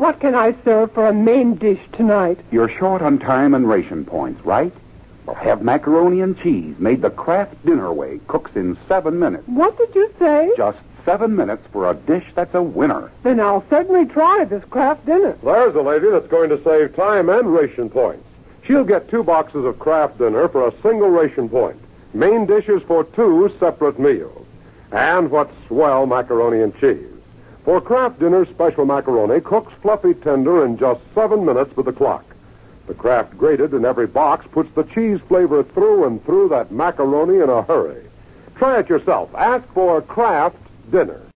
what can I serve for a main dish tonight? You're short on time and ration points, right? Well, have macaroni and cheese made the Kraft Dinner way. Cooks in 7 minutes. What did you say? Just 7 minutes for a dish that's a winner. Then I'll certainly try this Kraft Dinner. There's a lady that's going to save time and ration points. She'll get 2 boxes of Kraft Dinner for a single ration point. Main dishes for 2 separate meals. And what swell macaroni and cheese. For Kraft Dinner special macaroni cooks fluffy tender in just 7 minutes with the clock. The Kraft grated in every box puts the cheese flavor through and through that macaroni in a hurry. Try it yourself. Ask for Kraft Dinner.